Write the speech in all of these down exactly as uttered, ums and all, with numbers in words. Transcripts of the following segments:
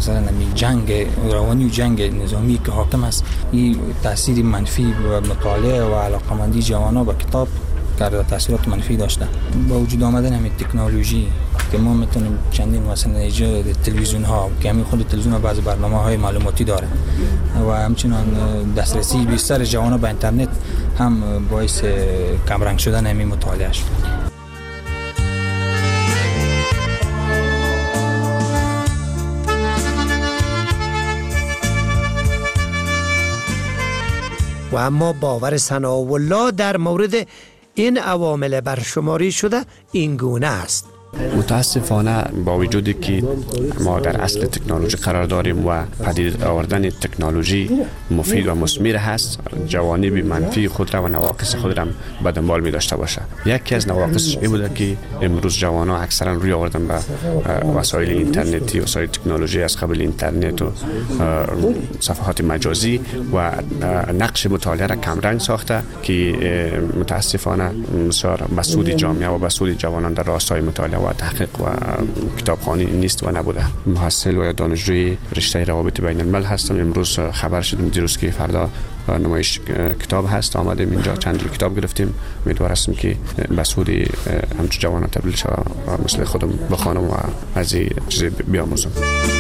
مثلا نمی جنگ روانی و جنگ نظامی که حاکم است، این تاثیر منفی و مطالعه و علاقمندی جوانان به کتاب کرده، تاثیرات منفی داشته. با وجود آمدن همین تکنولوژی که ما میتونیم چندین مثلا ایجاد تلویزیون ها که همین خود تلویزیون ها بعض برنامه های معلوماتی داره و همچنان دسترسی بیشتر جوانان به اینترنت هم باعث کمرنگ شدن همین مطالعه شد. و اما باور ثناءالله در مورد این عوامل برشماری شده این گونه است: متاسفانه با وجودی که ما در اصل تکنولوژی قرار داریم و پدید آوردن تکنولوژی مفید و مثمر هست، جوانب منفی خود را و نواقص خود را به دنبال می داشته باشه. یکی از نواقصش این بوده که امروز جوانان اکثرا روی آوردن به وسایل اینترنتی، وسایل تکنولوژی از قبل اینترنت و صفحات مجازی و نقش مطالعه را کمرنگ ساخته که متاسفانه بسیار به سود جامعه و به سود جوانان در راستای مطالعه و تحقیق و کتابخوانی نیست و نبوده. محصل و دانشجوی رشته روابط بین الملل هستم. امروز خبر شدیم دیروز که فردا نمایش کتاب هست، آمدیم اینجا چند کتاب گرفتیم. امیدوار هستم که به سود همچون جوانان تبدیل شوم و مثل خودم بخوانم و از این چیز بیاموزم.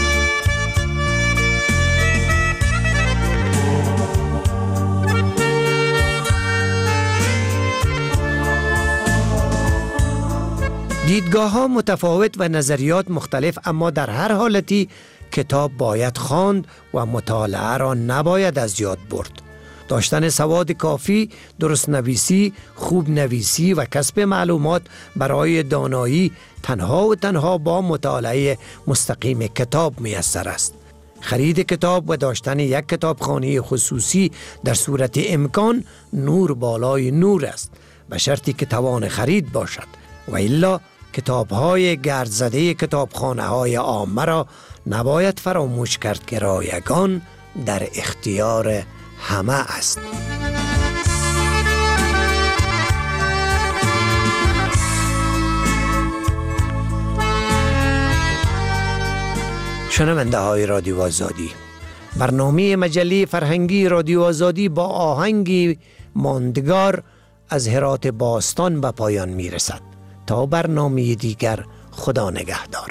دیدگاه ها متفاوت و نظریات مختلف، اما در هر حالتی کتاب باید خواند و مطالعه را نباید از یاد برد. داشتن سواد کافی، درست نویسی، خوب نویسی و کسب معلومات برای دانایی تنها و تنها با مطالعه مستقیم کتاب میسر است. خرید کتاب و داشتن یک کتابخانه خصوصی در صورت امکان نور بالای نور است، به شرطی که توان خرید باشد، و الا کتاب‌های گردزده کتابخانه‌های عامه را نباید فراموش کرد که رایگان در اختیار همه است. شنونده های رادیو آزادی، برنامه مجله فرهنگی رادیو آزادی با آهنگی ماندگار از هرات باستان به پایان می رسد. تا برنامه دیگر، خدا نگهدار.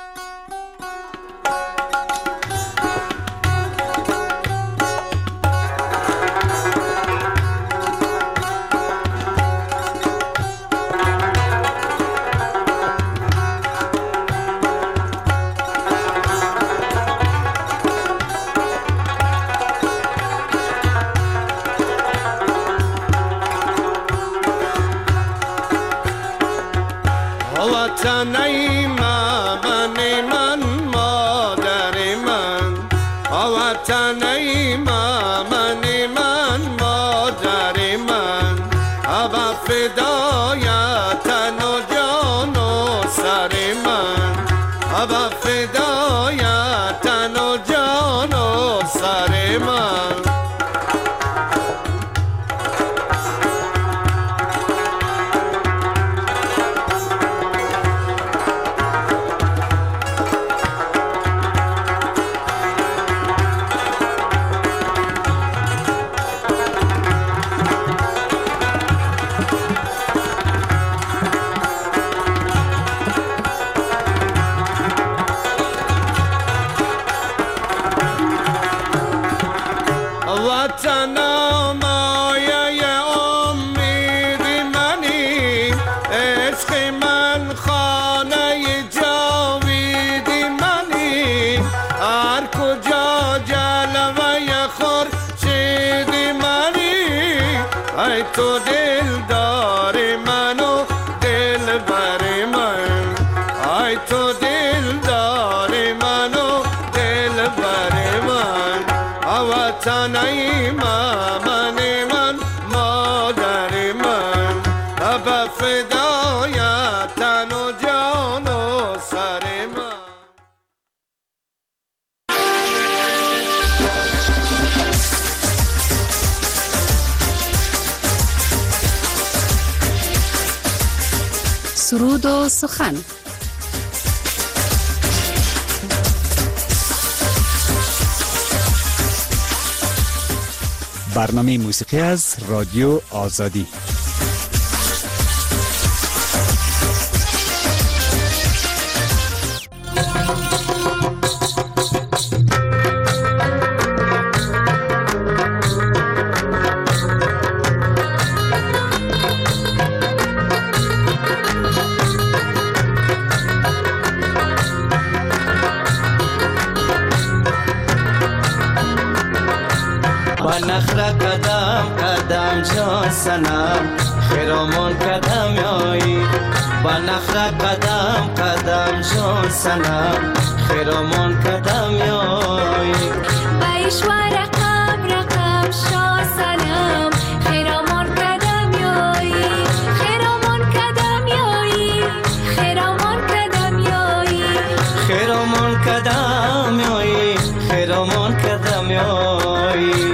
وطنی من من مادر من، وطنی من من مادر من، ابا فدایت تن و جان و سر من، ابا فدایت تن و جان و سر من. تو دل دار منو دل بر من، آی تو دل دار منو دل بر من، وطنی من من مادر من، ابا فدایت تن و جان و سر من. سرود و سخن. برنامه موسیقی از رادیو آزادی. نخرا قدم قدم جان سنم خیرامون قدم یایی با نخرا قدم قدم جان سنم خیرامون قدم یایی بیشوار رقم رقم شا سنم خیرامون قدم یایی خیرامون قدم یایی خیرامون قدم یایی خیرامون قدم یایی خیرامون قدم یایی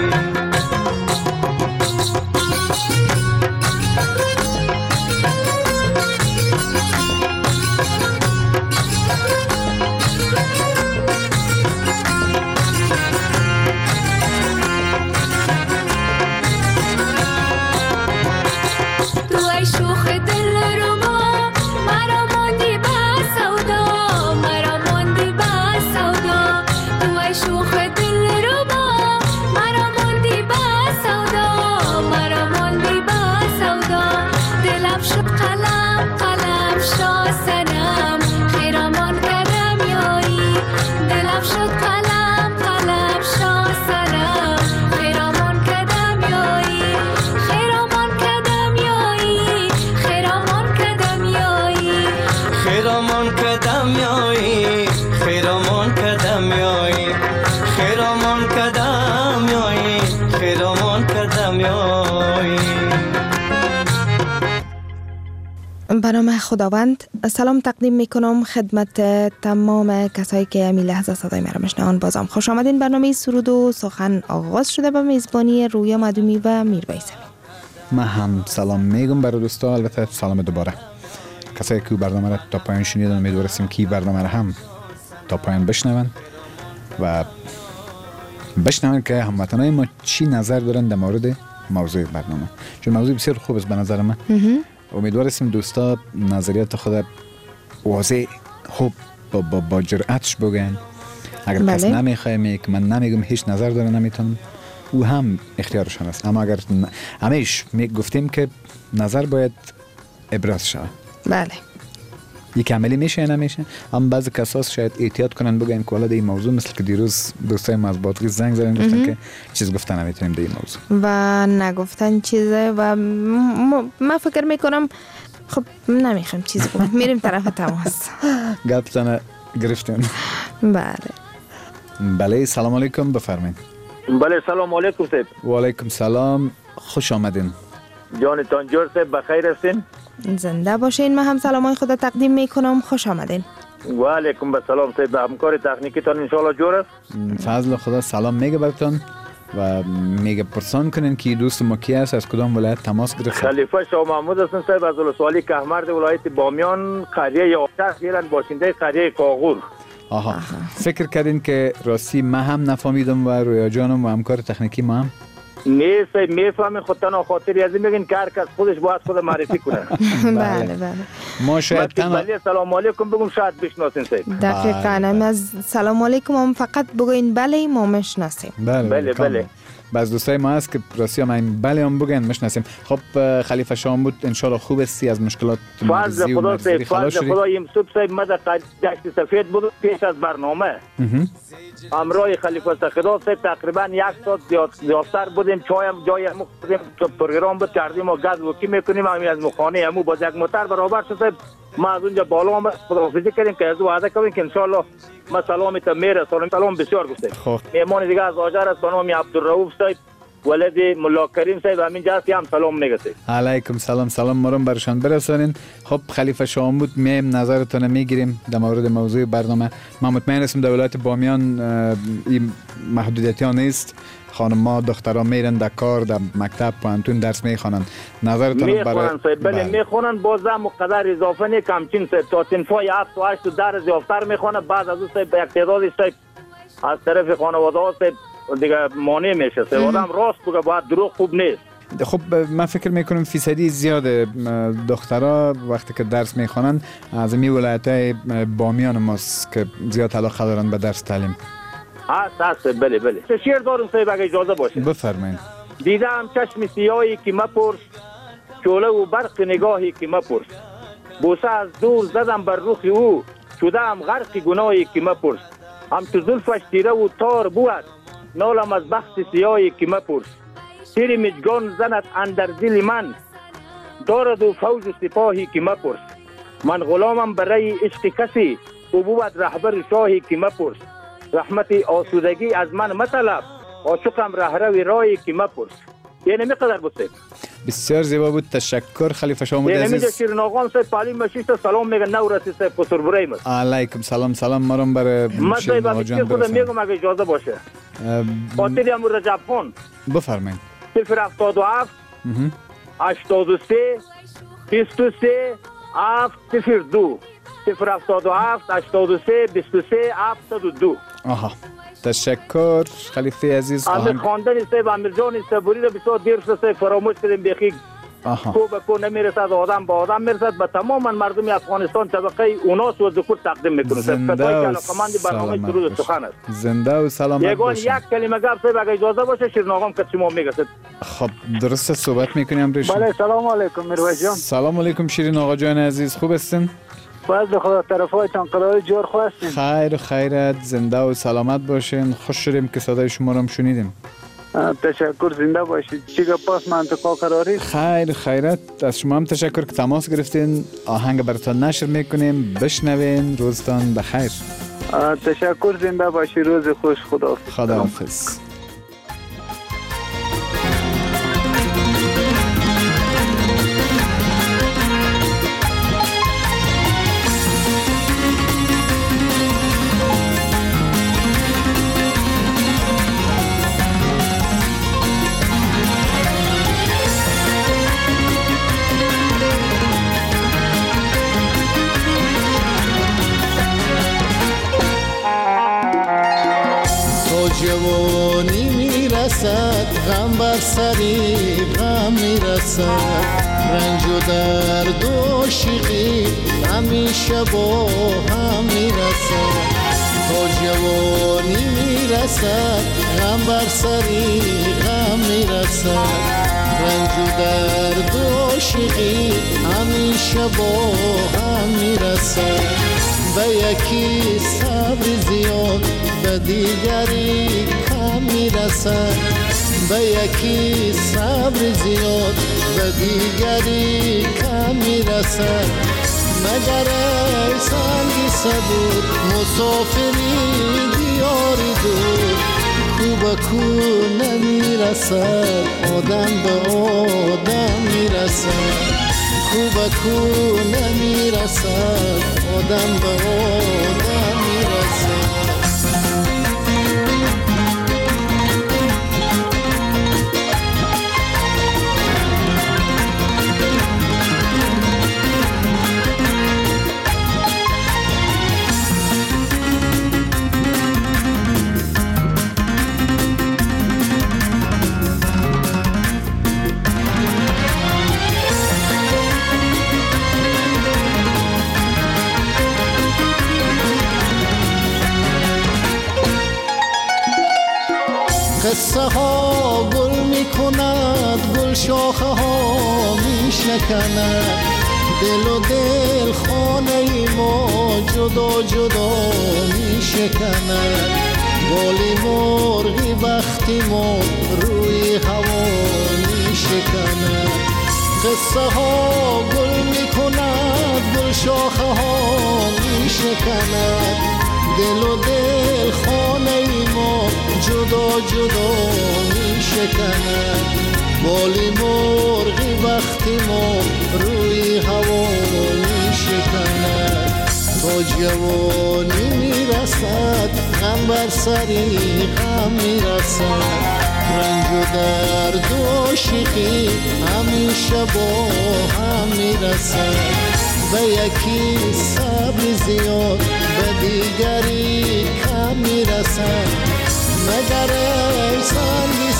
به نام خداوند. سلام تقدیم میکنم خدمت تمام کسایی که امی لحظه صدای مرا میشنوند. بازم خوش آمدین. برنامه سرود و سخن آغاز شده به میزبانی رویا مدومی و میرویس. من هم سلام میگم برای دوستا، البته سلام دوباره کسایی که برنامه را تا پایان شنیدن. امیدوارم که برنامه را هم تا پایان بشنون و بشنون که هموطنای ما چی نظر دارن در مورد موضوع برنامه، چون موضوع بسیار خوب است به نظر من. امیدوارم دوستا نظریات خود واضح خوب با, با, با جرأتش بگن. اگر بله. کس نمیخواه میگه که من نمیگم هیچ نظر داره نمیتونم، او هم اختیارشان است. اما اگر همیش میگفتیم که نظر باید ابراز شود. بله. یک عملی میشه یا نمیشه، اما بعضی کساس شاید احتیاط کنن بگن که والا این موضوع، مثل که دیروز دوستای ما از بادغیس زنگ زدن گفتن که چیز گفتن نمیتونیم در این موضوع و نگفتن چیزه و من فکر میکنم خب نمیخوام چیز بگم، میریم طرف تماس. گپتن گرفتیم. بله بله. سلام علیکم، بفرمایید. بله سلام علیکم صاحب. و علیکم سلام، خوش آمدین. جانتان جور صاحب، بخیر هستین؟ زنده باشین. من هم سلامای خدا تقدیم میکنم. خوش آمدین. و علیکم السلام صاحب. همکار تکنیکتان ان شاء الله جور است. فضل خدا سلام میگه براتون و میگه پرسان کنین که دوست ما کی است، از کدام ولایت تماس گرفته. خلیفه شاه محمود هستن صاحب، از ولسوالی کهمرد ولایت بامیان، قریه یافتخ، ایران، باشنده قریه کاغور. آها. آها فکر کردین که راستی من هم نفهمیدم و رویا جانم و همکار تکنیکی ما هم نه صاحب میفهمین، خودتان خاطری از این بگین که هر کس خودش باید خود معرفی کنه. بله بله. ما شاید تنها بله سلام علیکم بگم شاید بشناسین صاحب. دقیقاً. هم از سلام علیکم هم فقط بگین بله ما میشناسیم. بله بله بله. بعض دوستای ما هست که راستی هم بله هم بگن میشناسیم. خب خلیفه شاه محمود ان شاء الله خوب استی، از مشکلات مرزی و مرزی خلاص شدی. خدا امروز صاحب مد دشت سفید بود پیش از برنامه. امروز خلیفه خدا صاحب تقریبا یک ساعت زیادتر بودیم، چای هم جای هم خوردیم، تو پروگرام بود کردیم و گاز وکی میکنیم، همین از مخانه همو با یک موتر برابر شد صاحب. ما از اونجا بالا هم خداحافظی کردیم که از وعده کردیم که ان شاء الله ما سلامت میره. سلام سلام بسیار گفتیم. خب میمون دیگه از آجر است به نام عبدالرؤوف صاحب ولد ملا کریم صاحب، همین جاست هم سلام میگه. علیکم سلام. سلام مرم برشان برسونین. خب خلیفه شاه محمود میم نظرتون میگیریم در مورد موضوع برنامه. من مطمئن هستم در ولایت بامیان این محدودیتی ها نیست، خانم‌ها دخترها میرن در کار، در مکتب پانتون درس میخوانن. نظرتون برای بله میخوانن، بازم قدر اضافه نه کمچین صاحب، تا تنفای هفت و هشت درس یافتر میخوانه. بعد از اون صاحب یک تعدادی صاحب از طرف خانواده ها صاحب دیگه مانع میشه. سه آدم راست بگه باید دروغ خوب نیست. خب من فکر میکنم فیصدی زیاد دخترها وقتی که درس میخوانن از می ولایت‌های بامیان ماست که زیاد علاقه دارن به درس تعلیم. هست هست بله بله. چه شعر دارم صاحب اگه اجازه باشه. بفرمایید. دیدم چشم سیاهی که مپرس، شعله و برق نگاهی که مپرس، بوسه از دور زدم بر رخ او، شدم غرق گناهی که مپرس، همچو زلفش تیره و تار بود، نالم از بخت سیاهی که مپرس، تیر مجگان زند اندر دل من، دارد و فوج و سپاهی که مپرس، من غلامم برای عشق کسی، او بود رهبر شاهی که مپرس، رحمت آسودگی از من مطلب، عاشقم رهروی راهی که مپرس. یعنی میقدر بسید بسیار زیبا بود. تشکر خلیفه شامود عزیز. یعنی میگه شیرین آقام صاحب تعلیم مشیست سلام میگه نو رسید صاحب قصر برایم است. علیکم سلام سلام مرم برای شیرین آقا جان برسن. من میگم اگه اجازه باشه خاطری امور رجب خان بفرمایید. صفر هفتاد و هفت هشتاد و سه بیست و سه هفت صفر دو صفر هفتاد و هفت هشتاد و سه بیست و سه هفتاد و دو. آها تشکر خلیفه عزیز. امیر خواندن صاحب امیر جان صبوری رو بسیار دیر شده فراموش کردیم بخی. کو به کو نمیرسد آدم با آدم میرسد به تمام مردم افغانستان طبقه اوناس و ذکر تقدیم میکنه. زنده و سلامت سخن است. زنده و سلامت یگان یک کلمه گپ صاحب اگه اجازه باشه شیرین آقام که شما میگسید. خب درست صحبت میکنیم ریش. بله سلام علیکم میرویس جان. سلام علیکم شیرین آقا جان عزیز خوب هستین؟ باید خدا طرفایتان قرار جور خواستین. خیر و خیرت زنده و سلامت باشین. خوش شدیم که صدای شما رو هم شنیدیم. تشکر زنده باشید. چی پاس منطقه قراری؟ خیر و خیرت از شما هم تشکر که تماس گرفتین. آهنگ براتون نشر میکنیم بشنوین. روزتان بخیر. تشکر زنده باشی. روز خوش. خدا خداحافظ. جوانی میرسد غم بر سری غم میرسد، رنج و درد و عاشقی همیشه با هم میرسد. تا جوانی میرسد غم بر سری غم میرسد، رنج و درد و عاشقی همیشه با هم میرسد. به یکی صبر زیاد به دیگری کم میرسد، به یکی صبر زیاد به دیگری کم میرسد. مگر ای سنگ صبور مسافری دیاری دور، کو به کو نمیرسد آدم به آدم میرسد، کو به کو نمیرسد آدم به آدم میرسد. قصه ها گل می کند، گل شاخه ها می شکند، دل و دل خانه ما جدا جدا می شکند. بالی مرغی بختی ما روی هوا می شکند. قصه ها گل می کند، گل شاخه ها می شکند، دل و دل خانه ما جدا جدا می شکند. بالی مرغی وقتی ما روی هوا می شکند. تا جوانی می رسد غم بر سری غم می رسد، رنج و درد و عاشقی همیشه با هم می رسد. به یکی صبر زیاد به دیگری کم می رسد. مگر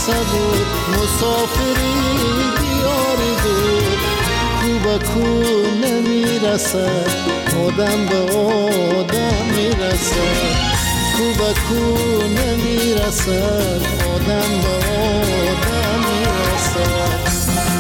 صبور مسافری دیار دور کو به کو نمیرسد آدم به آدم میرسد کو به کو نمیرسد آدم به آدم میرسد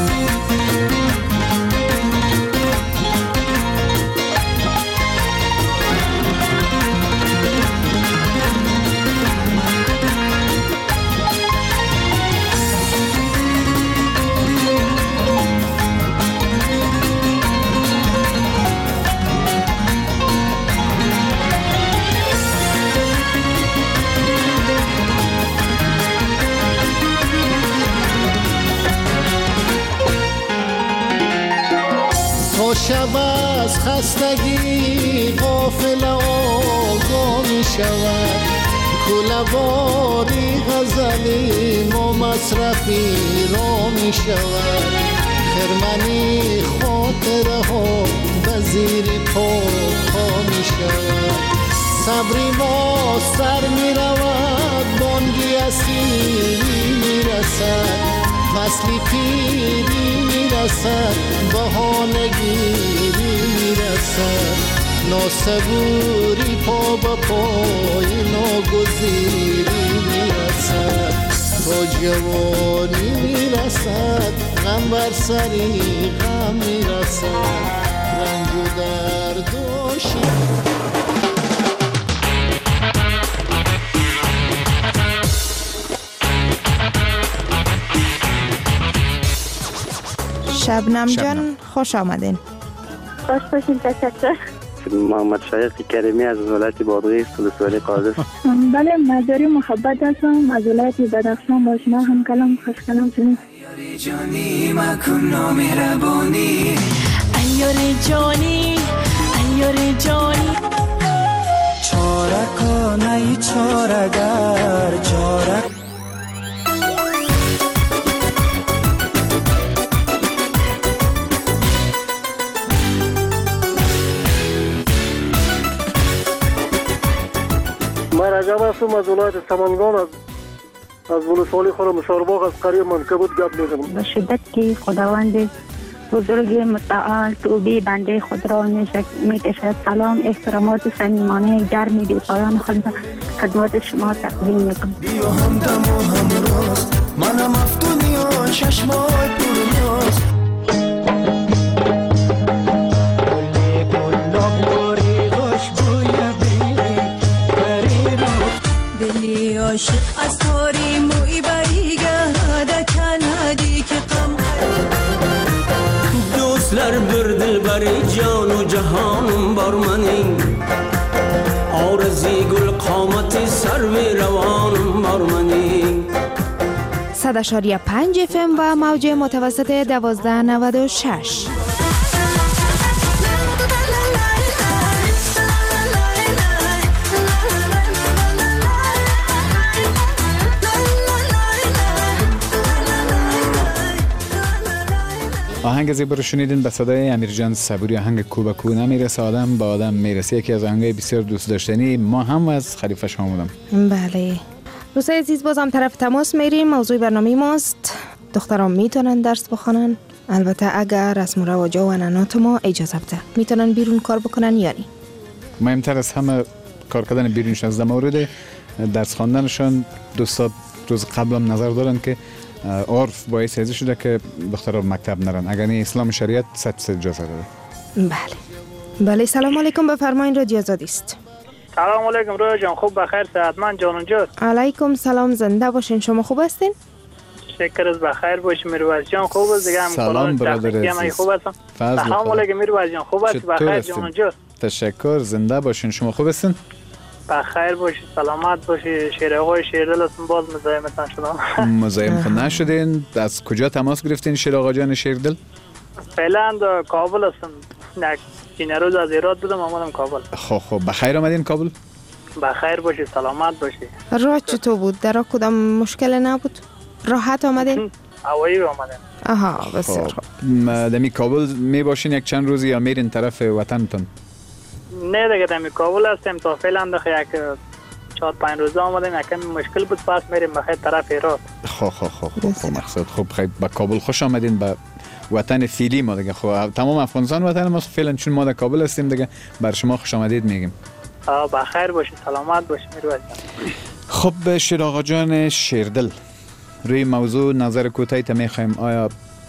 شب از خستگی غافل آگاه می شود کله‌واری غزلی ما مصرفی را می شود خرمنی خاطره ها به زیر پا پا می شود صبری ما سر می رود بانگی اسیری می رسد فصلی پیری میرسد بهانگیری میرسد ناصبوری پا با پای ناگزیری میرسد تا جوانی میرسد غم بر سری غم میرسد رنج و درد و شیرین شبنم جان خوش آمدین. خوش باشین. تشکر. محمد شایق کریمی از ولایت بادغیس ولسوالی قادس. بله مزاری محبت هستم از ولایت بدخشان با شما هم کلام خوش کلام شدیم. ایار جانی مکن نامهربانی ایار جانی ایار جانی چاره کنه چاره گر چاره من رجب هستم از ولایت سمنگان از از ولسوالی خرمشهرباغ از قریه منکبوت گپ میزنم. به شدت که خداوند بزرگ متعال توبه بنده خود را میکشد. سلام احترامات صمیمانه گرمی بی پایان خود خدمت شما تقدیم میکنم. بیا همدم و همراز منم افتونی آن چشمای پرناز عاشق از تاری موی بریگه کندی که غم دوستلر بر دل بری جان و جهانم بر منی آرزی گل قامت سرو روانم بر منی صد اشاریه پنج اف ام و موج متوسط دوازده نود و شش. آهنگ زیبا رو شنیدین به صدای امیرجان صبوری. آهنگ کو به کو نمیرسه آدم با آدم میرسه، یکی از آهنگای بسیار دوست داشتنی ما هم از خلیفه شامودم. بله دوستای عزیز باز هم طرف تماس میریم. موضوع برنامه ماست دختران میتونن درس بخونن، البته اگر رسم و رواج و عنعنات ما اجازه بده. میتونن بیرون کار بکنن یا نه؟ مهمتر از همه کار کردن بیرونش از مورد درس خواندنشان دوستا روز قبلم نظر دارن که عرف باعث ازی شده که دخترها مکتب نرن، اگر نه اسلام شریعت صد صد اجازه داده. بله بله. سلام علیکم، بفرمایید رادیو آزادی است. سلام علیکم رویا جان، خوب بخیر صحتمند جانم جان؟ علیکم سلام، زنده باشین. شما خوب هستین؟ شکر از بخیر باشی. میروز جان خوب است دیگه؟ سلام برادر عزیز. خوب هستم. سلام علیکم میروز جان، خوب است بخیر جانم جان؟ تشکر، زنده باشین. شما خوب هستین؟ بخیر باشی، سلامت باشی. شیر آقای شیردل هستم، باز مزاحمتان شدم. مزاحم خود نشدین. از کجا تماس گرفتین شیر آقا جان شیردل؟ فعلا در کابل هستم. یک چند روز از ایران بودم آمدم کابل. خب خب بخیر آمدین کابل؟ بخیر باشی، سلامت باشی. راه چطور بود؟ در کدام مشکل نبود؟ راحت آمدین؟ هوایی آمدیم. آها بسیار خوب. دمی کابل می باشین یک چند روزی یا میرین طرف وطنتون؟ نه دیگه دمی کابل هستیم تا فعلا دیگه یک چهار پنج روز آمدیم، یکم مشکل بود، پس میریم بخیر طرف ایران. خب خب خب خب مقصد خب خیلی با کابل خوش آمدین به وطن فعلی ما دیگه. خب تمام افغانستان وطن ما فعلا، چون ما در کابل هستیم دیگه، بر شما خوش آمدید میگیم. بخیر باشید، سلامت باشید میرویس. خب شیر آقا جان شیردل، روی موضوع نظر کوتاهی تا میخوایم. آیا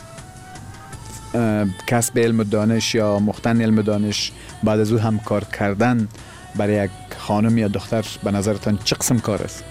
کسب علم و دانش یا مختن علم و دانش بعد از او هم کار کردن برای یک خانم یا دختر به نظرتان چه قسم کار است؟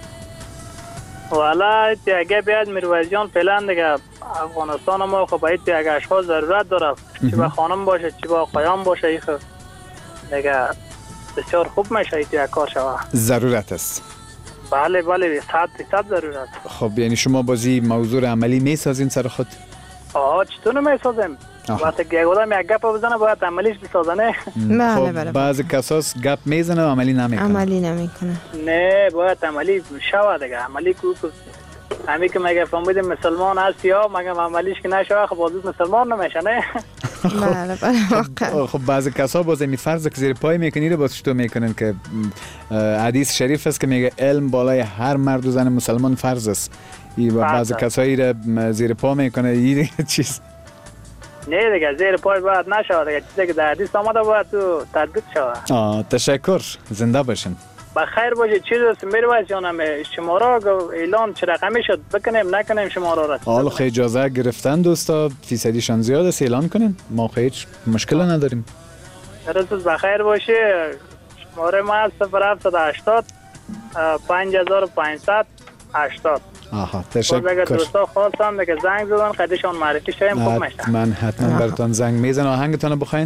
والا اگه بیاد میرویس جان فعلا دیگه افغانستان ما خب باید یک اشخاص ضرورت داره، چی با خانم باشه چی با آقایان باشه، این خب دیگه بسیار خوب میشه یک کار شوه. ضرورت است. بله بله صد درصد ضرورت. خب یعنی شما بازی موضوع عملی میسازین سر خود؟ آه چطور نمیسازیم؟ وقتی که آدم یک گپ بزنه باید عملیش بسازنه. بله بله. بعضی کساس گپ میزنه و عملی نمیکنه. عملی نمیکنه. نه باید عملی شوه دیگه. عملی کو همین که مگه فهمید مسلمان هست یا مگه عملیش که نشوه خب بازی مسلمان نمیشه نه. بله بله واقعا. خب بعضی کسا باز می فرض که زیر پای میکنید باز چطور میکنن که حدیث شریف است که میگه علم بالای هر مرد و زن مسلمان فرض است. ای و بعضی کسایی را زیر پا میکنه این چیز. نه دیگه زیر پای باید نشود دیگه، چیزی که در حدیث آمده باید تو تطبیق شود. آه تشکر، زنده باشین. بخیر باشه. چیز است میرویس جانم شما را اعلان چه رقمی شد بکنیم نکنیم شما را؟ حالا خیلی اجازه گرفتن دوستا، فیصدیشان زیاد است، اعلان کنین، ما هیچ مشکل نداریم. درست بخیر باشه. شماره ما صفر هفتصد و هشتاد پنج هزار و پانصد و هشتاد. آها تشکر. اگر دوستا خواستن دیگه زنگ زدن قدشان معرفی شویم خوب میشه. من حتما براتون زنگ میزنم. آهنگتون بخواین؟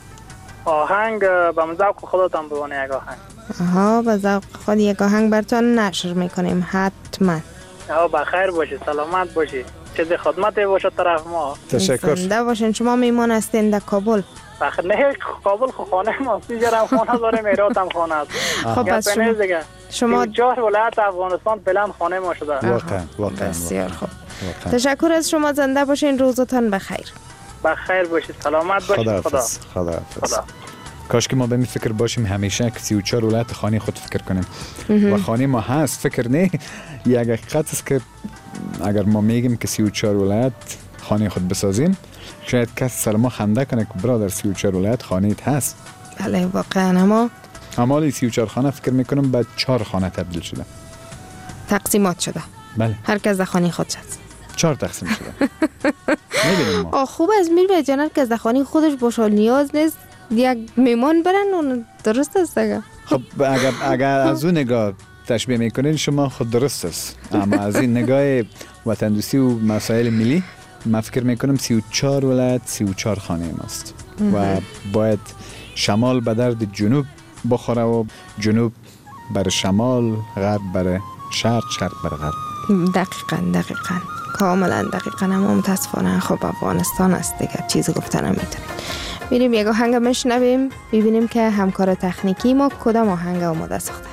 آهنگ به ذوق خودتان بونه یک آهنگ. آها به ذوق خود یک آهنگ براتون نشر میکنیم حتما. آها بخیر باشید، سلامت باشید، چیز خدمتی باشه طرف ما. تشکر. زنده باشین. شما میمان هستین در کابل؟ بخیر نه کابل خانه ما سیجرم خانه داره میراتم خانه است. خب پس شما شما چهار ولایت افغانستان بلند خانه ما شده. واقعا واقعا بسیار خوب. تشکر از شما، زنده باشین، روزتان بخیر. بخیر باشید، سلامت باشید. خدا حافظ. خدا حافظ. کاش که ما به این فکر باشیم همیشه که سی و چهار ولایت خانه خود فکر کنیم و خانه ما هست. فکر نه یک حقیقت است که اگر ما میگیم که سی و چهار ولایت خانه خود بسازیم شاید کس سر ما خنده کنه که برادر سی و چهار ولایت خانه هست. بله واقعا. اما اما سی و چهار خانه فکر میکنم بعد چهار خانه تبدیل شده، تقسیمات شده. بله هر کس در خانه خودش هست. چهار تقسیم شده. میبینیم ما. آه خوب از میرویس جان هر کس در خانه خودش باشه، نیاز نیست یک میمان برن اون درست است دیگه. خب اگر اگر از اون نگاه تشبیه میکنین شما خود درست است، اما از این نگاه وطن دوستی و مسائل ملی من فکر میکنم سی و چهار ولایت سی و چهار خانه ماست و باید شمال به درد جنوب بخوره و جنوب بر شمال، غرب بر شرق، شرق بر غرب. دقیقاً دقیقاً کاملا دقیقاً. اما متاسفانه خب افغانستان است دیگه، چیزی گفتن نمیتونیم. میریم یک آهنگ میشنویم ببینیم که همکار تکنیکی ما کدام آهنگ آماده ساختن.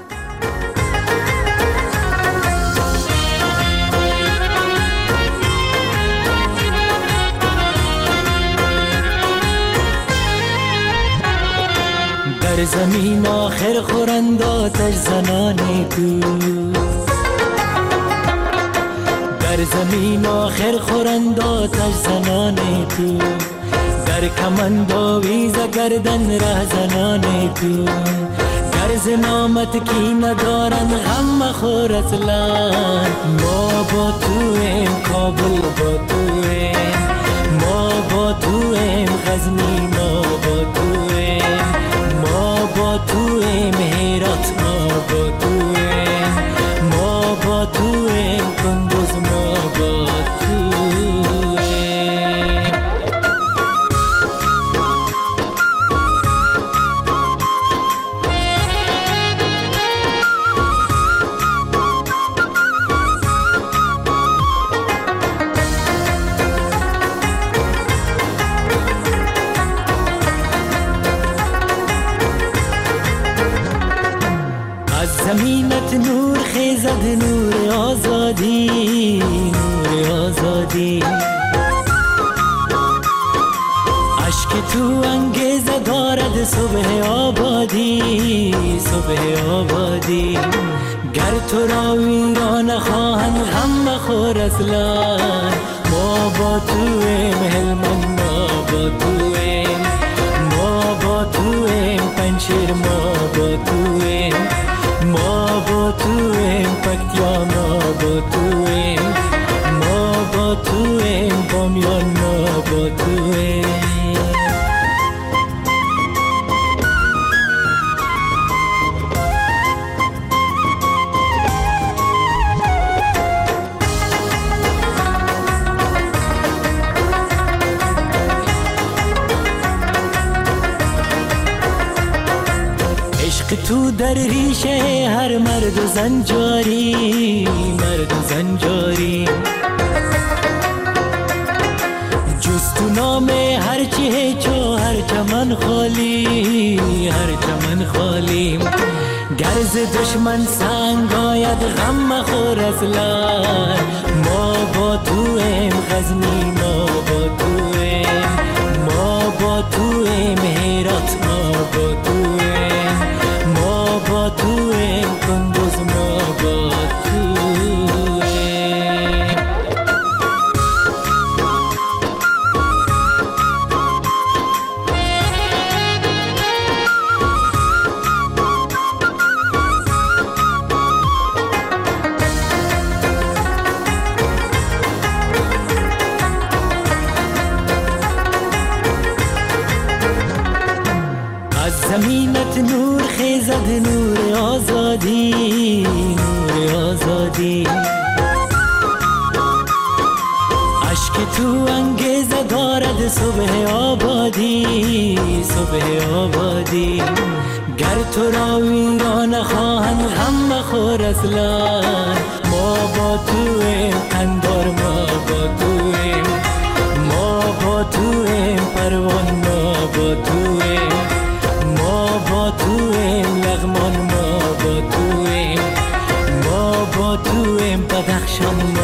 در زمین آخر خورند آتش زنان تو، در زمین آخر خورند آتش زنان تو، در کمند آویز گردن ره زنان تو، گرز نامت کی ندارن غم مخور اصلا. ما با تو ایم کابل، با تو ایم ما با تو ایم غزنی، ما با تو ایم ما با تو ایم هرات، ما با تو ایم ما با تو ایم کندوز، ما با تو زمینت نور خیزد، نور آزادی، نور آزادی. عشق تو انگیزه دارد صبح آبادی، صبح آبادی. گر تو را ویران خواهند غم مخور اصلا ما با تویم هلمند ما با تویم ما با تویم پنشیر ما با تویم ما با تویم پکتیا ما با تویم ما با تویم بامیان ما با تویم تو در ریشه هر مرد و زن جاری مرد و زن جاری جز تو نام هر چه چو هر چمن خالی هر چمن خالی گرز دشمن سنگ آید غم مخور اصلا ما با تویم غزنی ما با تویم ما با تویم هرات ما با تویم ما با تویم کندوز ما با تویم زمینت نور خیزد نور آزادی نور آزادی عشق تو انگیزه دارد صبح آبادی صبح آبادی گر تو را ویران خواهند غم مخور اصلا ما با تویم قندار ما با تویم ما با تویم پروان ما با تویم ما با تویم لغمان ما با تویم ما با تویم بدخشان